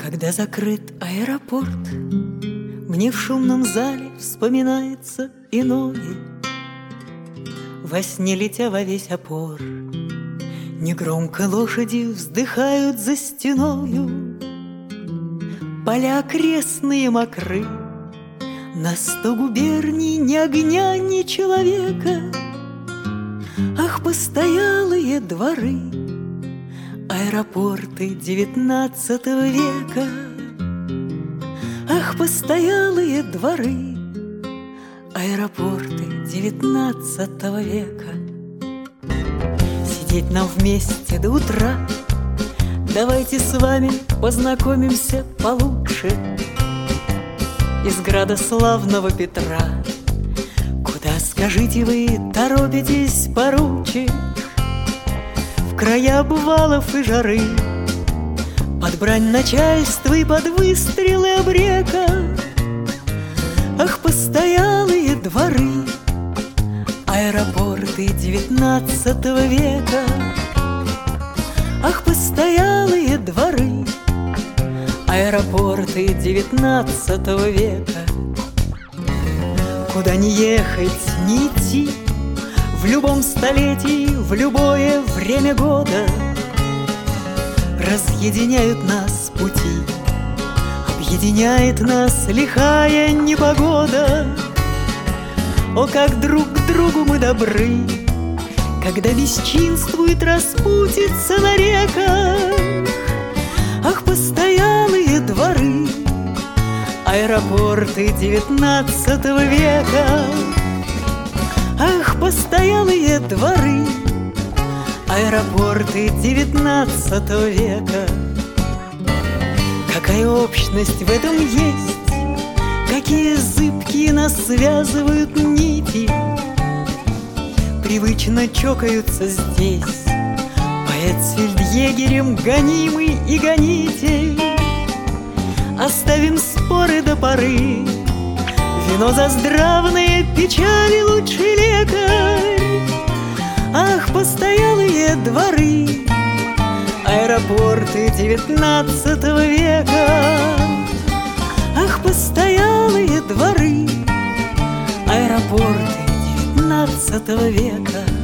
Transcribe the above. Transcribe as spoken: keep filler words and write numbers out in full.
Когда закрыт аэропорт, мне в шумном зале вспоминается иное. Во сне летя во весь опор, негромко лошади вздыхают за стеною. Поля окрестные мокры, на сто губерний ни огня, ни человека. Ах, постоялые дворы, аэропорты девятнадцатого века. Ах, постоялые дворы, аэропорты девятнадцатого века. Сидеть нам вместе до утра, давайте с вами познакомимся получше. Из града славного Петра, куда, скажите вы, торопитесь, поручик? В края обвалов и жары, под брань начальства и под выстрелы обрека. Ах, постоялые дворы, аэропорты девятнадцатого века. Ах, постоялые дворы, аэропорты девятнадцатого века. Куда ни ехать, ни идти, в любом столетии, в любое время года разъединяют нас пути, объединяет нас лихая непогода. О, как друг к другу мы добры, когда бесчинствует распутица на реках. Ах, постоялые дворы, аэропорты девятнадцатого века. Ах, постоялые дворы, аэропорты девятнадцатого века. Какая общность в этом есть, какие зыбкие нас связывают нити. Привычно чокаются здесь поэт с фельдъегерем, гонимый и гонитель. Оставим споры до поры, вино за здравные печали лучший лекарь. Ах, постоялые дворы, аэропорты девятнадцатого века. Ах, постоялые дворы, аэропорты девятнадцатого века.